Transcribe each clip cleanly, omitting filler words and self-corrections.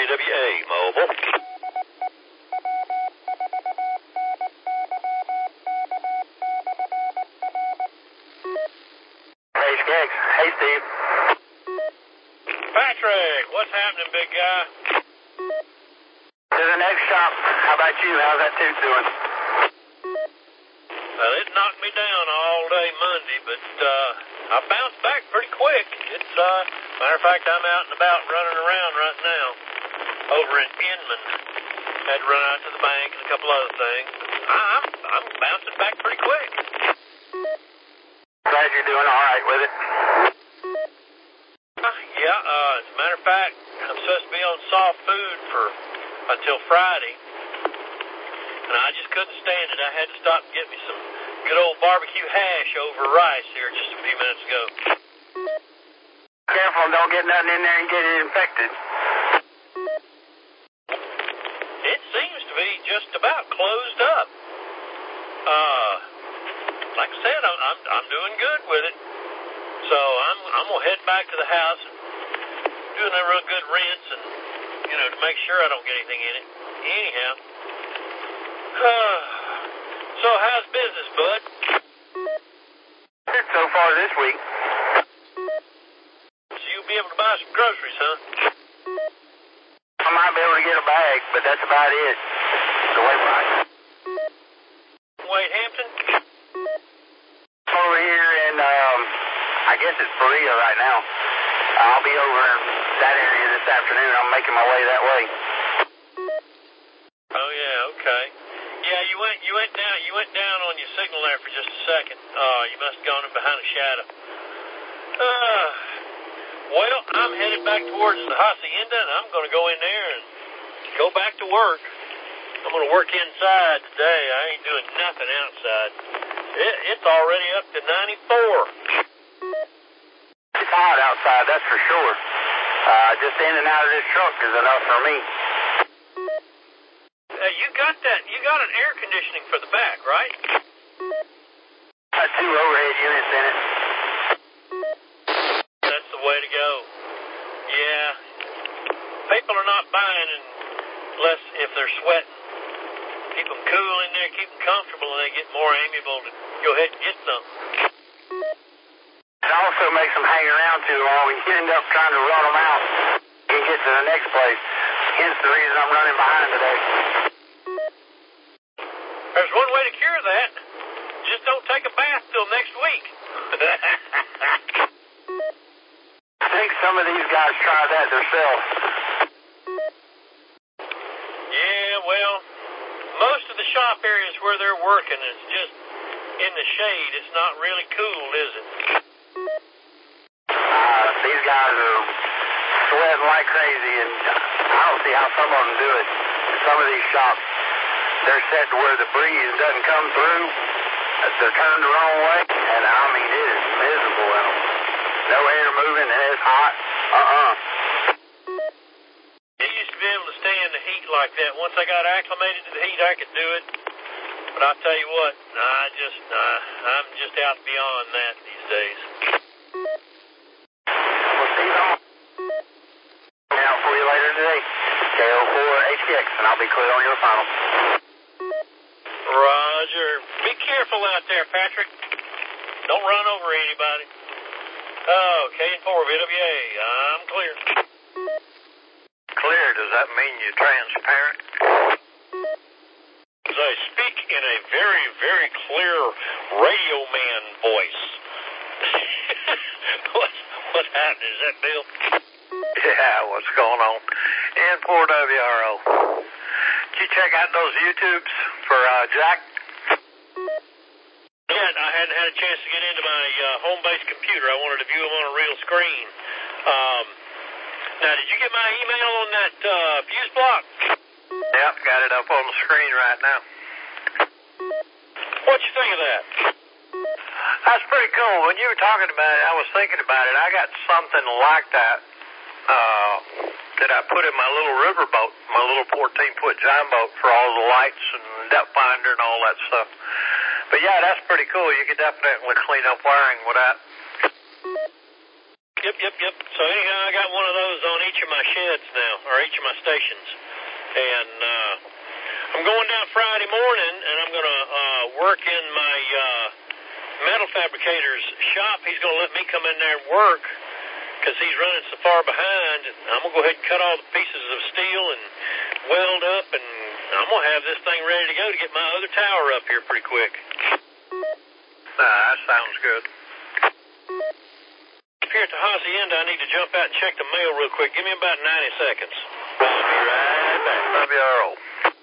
VWA Mobile. Hey, Skeggs. Hey, Steve. Patrick, what's happening, big guy? To the next shop. How about you? How's that tooth doing? Well, it knocked me down all day Monday, but I bounced back pretty quick. It's matter of fact, I'm out and about running around right now over in Inman. Had to run out to the bank and a couple other things. I'm bouncing back pretty quick. Glad you're doing all right with it. Yeah, as a matter of fact, I'm supposed to be on soft food until Friday, and I just couldn't stand it. I had to stop and get me some good old barbecue hash over rice here just a few minutes ago. Careful, don't get nothing in there and get it infected. It seems to be just about closed up. Like I said, I'm doing good with it. So I'm gonna head back to the house and doing a real good rinse and to make sure I don't get anything in it. Anyhow. So how's business, bud? Good so far this week. So you'll be able to buy some groceries, huh? I might be able to get a bag, but that's about it. So wait, right? Wade Hampton? Over here in, I guess it's Berea right now. I'll be over in that area this afternoon. I'm making my way that way. Oh yeah, okay. Yeah, you went down on your signal there for just a second. You must have gone in behind a shadow. Well, I'm headed back towards the hacienda, and I'm going to go in there and go back to work. I'm going to work inside today. I ain't doing nothing outside. It's already up to 94. It's hot outside, that's for sure. Just in and out of this truck is enough for me. You got an air conditioning for the back, right? Got 2 overhead units in it. That's the way to go. Yeah. People are not buying unless if they're sweating. Keep them cool in there, keep them comfortable, and they get more amiable to go ahead and get something. It also makes them hang around too long. You end up trying to run them out and get to the next place. Hence the reason I'm running behind today. There's one way to cure that. Just don't take a bath till next week. I think some of these guys try that themselves. Yeah, well, most of the shop areas where they're working is just in the shade. It's not really cool, is it? These guys are sweating like crazy, and I don't see how some of them do it. Some of these shops, they're set to where the breeze doesn't come through. They're turned the wrong way, and I mean, it is miserable in them. No air moving, and it's hot. I used to be able to stand the heat like that. Once I got acclimated to the heat, I could do it. But I'll tell you what, I'm just out beyond that these days. Well, Steve, I'm out for you later today. KO4HX, and I'll be clear on your final. Roger. Be careful out there, Patrick. Don't run over anybody. Oh, K4 VWA, I'm clear. Clear, does that mean you're transparent? I speak in a very, very clear radio man voice. What happened? Is that Bill? Yeah, what's going on? N4WRO. Did you check out those YouTubes for Jack? Yeah, I hadn't had a chance to get into my home-based computer. I wanted to view them on a real screen. Now, did you get my email on that fuse block? Yep, got it up on the screen right now. What'd you think of that? That's pretty cool. When you were talking about it, I was thinking about it. I got something like that that I put in my little river boat, my little 14-foot giant boat for all the lights and depth finder and all that stuff. But yeah, that's pretty cool. You could definitely clean up wiring with that. Yep. So anyhow, I got one of those on each of my sheds now, or each of my stations. And I'm going down Friday morning, and I'm going to work in my metal fabricator's shop. He's going to let me come in there and work because he's running so far behind. I'm going to go ahead and cut all the pieces of steel and weld up, and I'm going to have this thing ready to go to get my other tower up here pretty quick. That sounds good. Here at the hacienda, I need to jump out and check the mail real quick. Give me about 90 seconds. I'll be right back. Love you, Earl.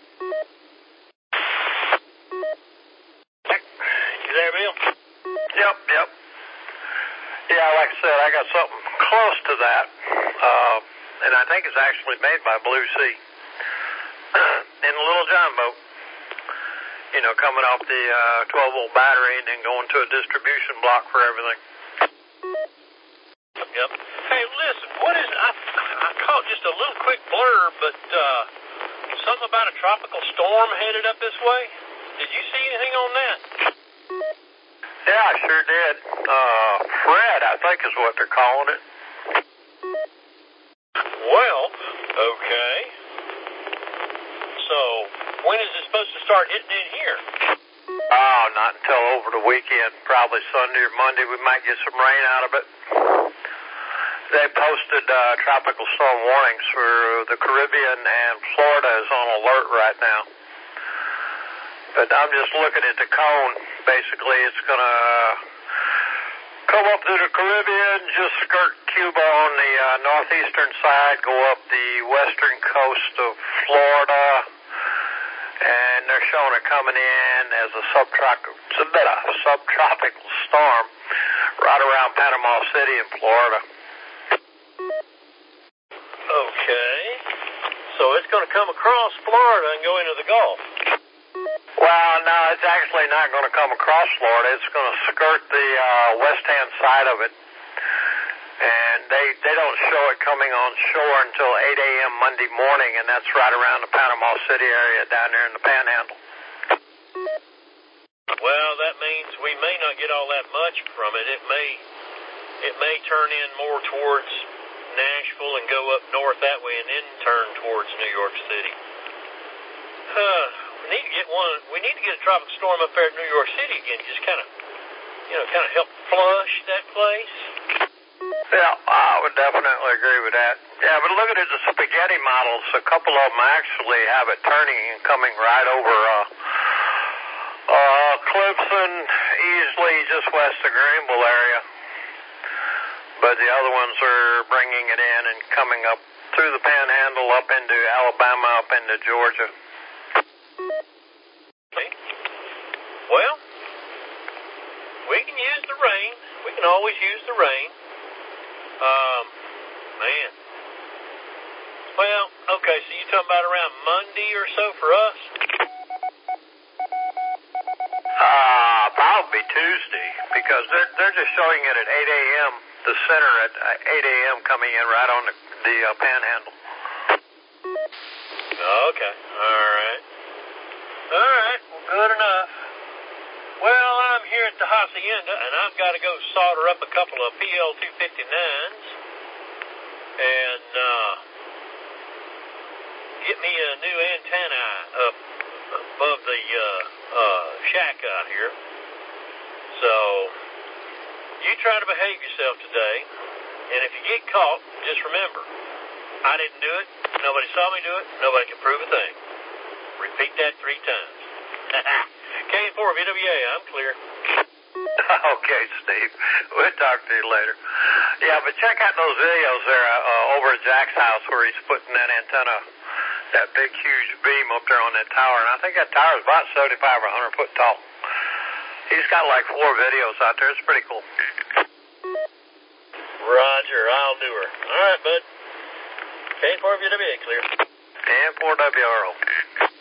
You there, Bill? Yep. Yeah, like I said, I got something close to that, and I think it's actually made by Blue Sea in a little John boat. You know, coming off the 12-volt battery and then going to a distribution block for everything. Yep. Hey, listen, what is I caught just a little quick blurb, but something about a tropical storm headed up this way. Did you see anything on that? Yeah, I sure did. Fred, I think is what they're calling it. Well, okay. So, when is it supposed to start hitting in here? Oh, not until over the weekend. Probably Sunday or Monday we might get some rain out of it. They posted tropical storm warnings for the Caribbean, and Florida is on alert right now. But I'm just looking at the cone. Basically, it's going to come up through the Caribbean, just skirt Cuba on the northeastern side, go up the western coast of Florida, and they're showing it coming in as a subtropical storm right around Panama City in Florida. Okay. So it's going to come across Florida and go into the Gulf. Well, no, it's actually not going to come across Florida. It's going to skirt the west-hand side of it. And they don't show it coming on shore until 8 a.m. Monday morning, and that's right around the Panama City area down there in the Panhandle. Well, that means we may not get all that much from it. It may turn in more towards Nashville and go up north that way and then turn towards New York City. We need to get a tropical storm up there at New York City again. Just kind of help flush that place. Yeah, I would definitely agree with that. Yeah, but looking at the spaghetti models, a couple of them actually have it turning and coming right over Clemson, easily just west of Greenville area. But the other ones are bringing it in and coming up through the Panhandle, up into Alabama, up into Georgia. Okay. Well, we can use the rain. We can always use the rain. Man. Well, okay, so you're talking about around Monday or so for us? Probably Tuesday, because they're just showing it at 8 a.m., the center at 8 a.m. coming in right on the Panhandle. Okay, all right. Well, good enough. Well, I'm here at the hacienda, and I've got to go solder up a couple of PL259s and get me a new antenna up above the shack out here. So, you try to behave yourself today, and if you get caught, just remember, I didn't do it, nobody saw me do it, nobody can prove a thing. Repeat that 3 times. K4VWA, I'm clear. Okay, Steve. We'll talk to you later. Yeah, but check out those videos there over at Jack's house where he's putting that antenna, that big, huge beam up there on that tower. And I think that tower is about 75 or 100 foot tall. He's got like 4 videos out there. It's pretty cool. Roger, I'll do her. All right, bud. K4VWA, clear. And 4WRO.